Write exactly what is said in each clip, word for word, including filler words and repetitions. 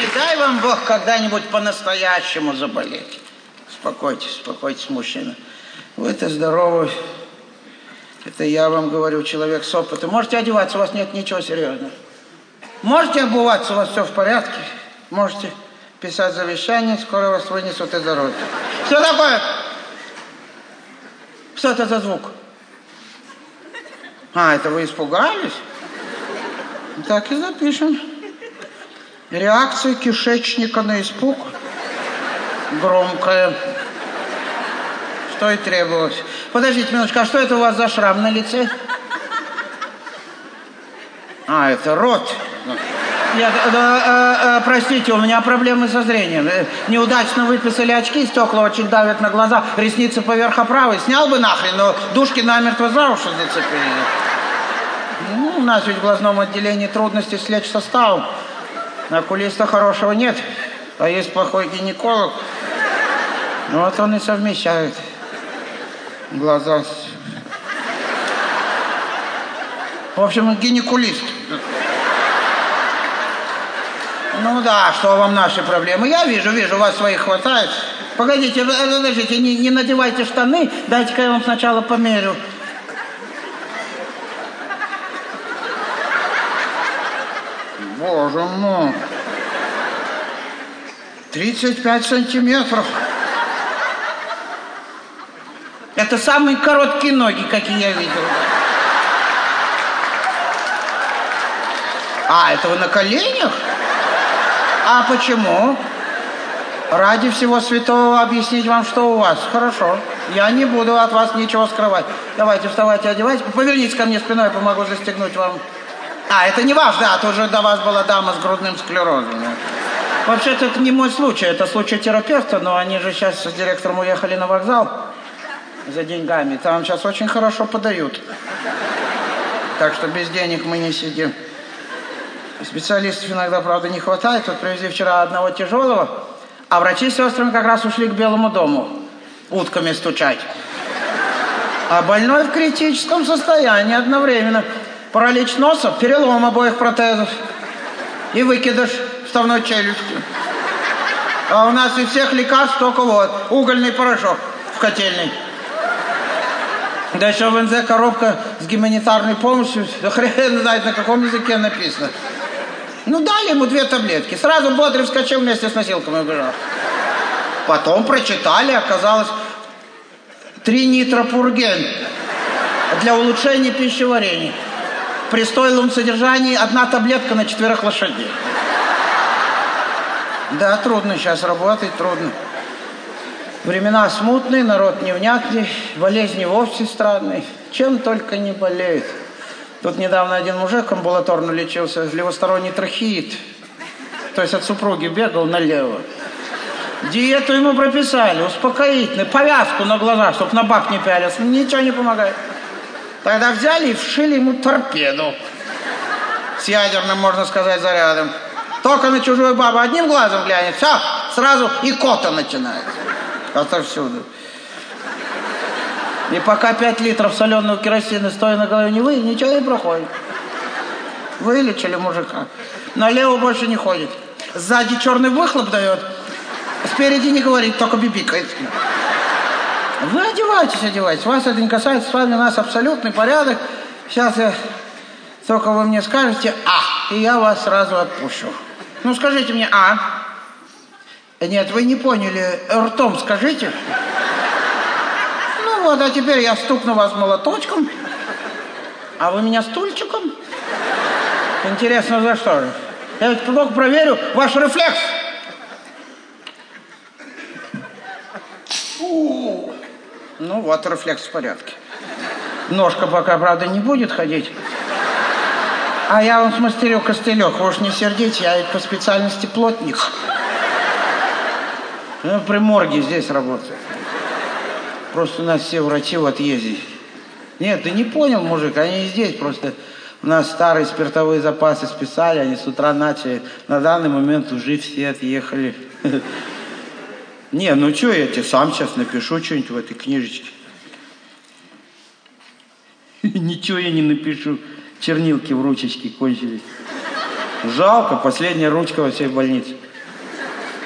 Не дай вам Бог когда-нибудь по-настоящему заболеть. Успокойтесь, успокойтесь, мужчина. Вы-то здоровы. Это я вам говорю, человек с опытом. Можете одеваться, у вас нет ничего серьезного. Можете обуваться, у вас все в порядке. Можете писать завещание, скоро вас вынесут из народа. Что такое? Что это за звук? А, это вы испугались? Так и запишем. Реакция кишечника на испуг громкая. Что и требовалось. Подождите минуточку, а что это у вас за шрам на лице? А, это рот. Нет, э, э, э, простите, у меня проблемы со зрением. Неудачно выписали очки, стекла очень давят на глаза, ресницы поверх оправы. Снял бы нахрен, но дужки намертво за уши зацепили. Ну, у нас ведь в глазном отделении трудности с лечсоставом. Окулиста хорошего нет, а есть плохой гинеколог. Ну, вот он и совмещает глаза. В общем, гинекулист. Ну да, что вам наши проблемы? Я вижу, вижу, у вас своих хватает. Погодите, подождите, не, не надевайте штаны, дайте-ка я вам сначала померю. Боже мой. тридцать пять сантиметров. Это самые короткие ноги, какие я видел. А, это вы на коленях? А почему? Ради всего святого объяснить вам, что у вас. Хорошо. Я не буду от вас ничего скрывать. Давайте, вставайте, одевайтесь. Повернитесь ко мне спиной, я помогу застегнуть вам. А, это не ваш, да, тоже до вас была дама с грудным склерозом. Вообще-то это не мой случай, это случай терапевта, но они же сейчас с директором уехали на вокзал за деньгами. Там сейчас очень хорошо подают. Так что без денег мы не сидим. Специалистов иногда, правда, не хватает. Вот привезли вчера одного тяжелого, а врачи с сестрами как раз ушли к Белому дому утками стучать. А больной в критическом состоянии одновременно. Паралич носа, перелом обоих протезов и выкидыш вставной челюсти. А у нас из всех лекарств только вот угольный порошок в котельной. Да еще в эн зэ коробка с гуманитарной помощью. Да хрен знает, на каком языке написано. Ну, дали ему две таблетки. Сразу бодрый вскочил вместе с носилками и убежал. Потом прочитали, оказалось, тринитропурген для улучшения пищеварения. При стойлом содержании одна таблетка на четверых лошадей. Да, трудно сейчас работать, трудно. Времена смутные, народ невнятный, болезни вовсе странные. Чем только не болеют. Тут недавно один мужик амбулаторно лечился, левосторонний трахеит. То есть от супруги бегал налево. Диету ему прописали, успокоительную, повязку на глаза, чтобы на бак не пялился. Ничего не помогает. Тогда взяли и вшили ему торпеду. С ядерным, можно сказать, зарядом. Только на чужую бабу одним глазом глянет, все, сразу икота начинается. Отовсюду. И пока пять литров соленого керосина стоя на голове не вы, ничего не проходит. Вылечили мужика. Налево больше не ходит. Сзади черный выхлоп дает. Спереди не говорит, только бибикает. Вы одевайтесь, одевайтесь. Вас это не касается, с вами у нас абсолютный порядок. Сейчас я... Только вы мне скажете «а», и я вас сразу отпущу. Ну, скажите мне «а». Нет, вы не поняли. Ртом скажите. Ну вот, а теперь я стукну вас молоточком, а вы меня стульчиком. Интересно, за что же? Я ведь только проверю ваш рефлекс. Фу. Ну вот, рефлекс в порядке. Ножка пока, правда, не будет ходить. А я вам смастерю костылек. Вы уж не сердите, я ведь по специальности плотник. Я при морге здесь работаю. Просто у нас все врачи в отъезде. Нет, ты не понял, мужик, они и здесь просто... У нас старые спиртовые запасы списали, они с утра начали. На данный момент уже все отъехали. Не, ну что, я тебе сам сейчас напишу что-нибудь в этой книжечке. Ничего я не напишу. Чернилки в ручечке кончились. Жалко, последняя ручка во всей больнице.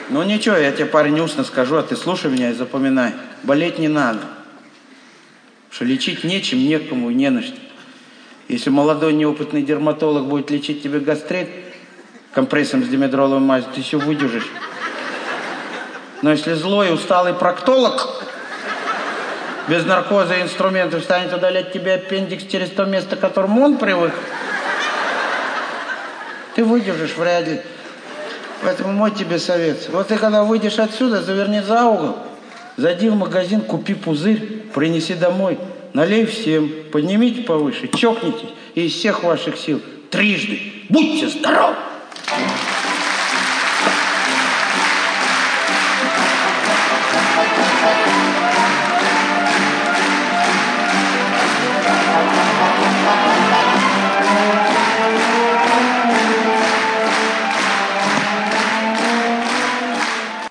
Ну ничего, я тебе, парень, устно скажу, а ты слушай меня и запоминай. Болеть не надо. Потому что лечить нечем, некому и не на что. Если молодой неопытный дерматолог будет лечить тебе гастрит компрессом с димедроловой мазью, ты все выдержишь. Но если злой, усталый проктолог без наркоза и инструментов станет удалять тебе аппендикс через то место, к которому он привык, ты выдержишь вряд ли. Поэтому мой тебе совет. Вот ты когда выйдешь отсюда, заверни за угол, зайди в магазин, купи пузырь, принеси домой, налей всем, поднимите повыше, чокнитесь и из всех ваших сил трижды будьте здоровы!